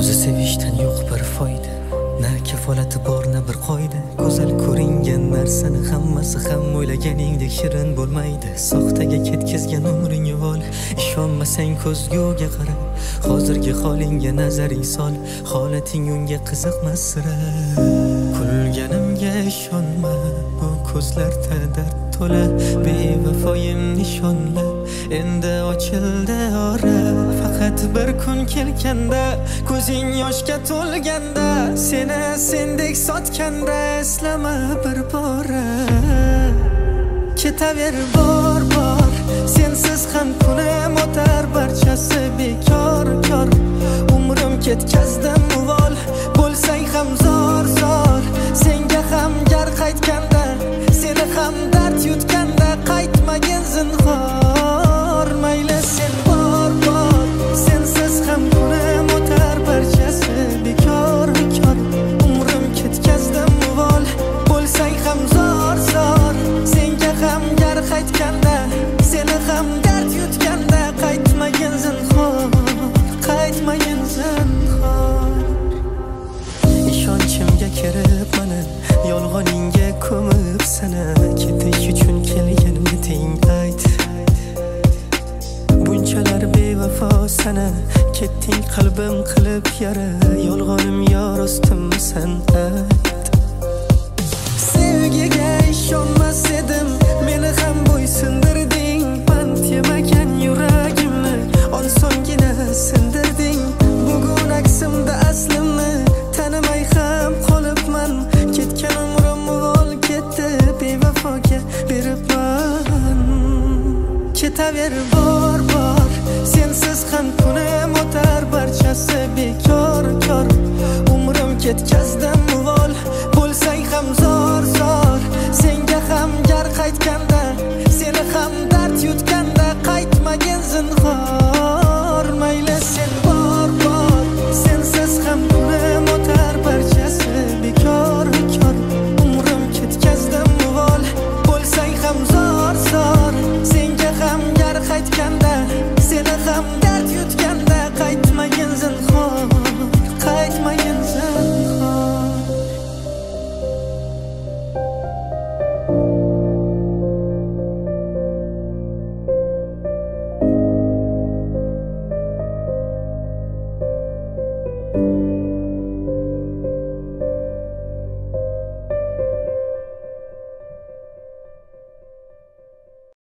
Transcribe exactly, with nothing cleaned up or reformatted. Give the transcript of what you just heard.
o'zi sevishdan yo'q bir foyda, na kafolati bor na bir qoida. Go'zal ko'ringan narsani hammasi ham o'ylaganingdek shirin bo'lmaydi. Soxtaga ketkizgan umring yuvol, ishonmasang ko'zguga qara. Hozirgi holingga nazaring sol, holating unga qiziqmas sira. Kulganimga ishonma, bu ko'zlarda dard to'la. Bevafoyim nishonla, endi ochildi ora. Faqat bir kun kelganda, ko'zing yoshga to'lganda, seni sendek sotganda eslama bir bora. Ketaver bor bor, sensiz ham kunim o'tar, barchasi bekor kor. Umrim ketkazdim uvol, bo'lsang ham zor zor. Senga ham gar qaytganda, seni ham dard yutganda, qaytmagin zinhor. Mayli sen bor bor, sensiz ham kunim o'tar, barchasi bekor kor. Umrim ketkazdim uvol, bo'lsang ham zor zor. Senga ham gar qaytganda, seni ham dard yutganda, qaytmagin zinhor, qaytmagin zinhor. Ishonchimga kirib mana, yolg'oningga ko'mib sana. Ketish uchun kelganmiding ayt, bunchalar bevafo sana. Ketding qalbim qilib yara, yolg'onim yo rostimisan ayt. Sevgiga ishonmas edim, meni ham bo'ysundirding. Pand yemagan yuragimni osongina sindirding. Bugun aksimda aslimni tanimay ham qolibman. Ketgan umrim uvol ketdi, bevafoga beribman. Ketaver bor bor, sensiz ham kunim o'tar, barchasi bekor kor. Umrim ketkazdim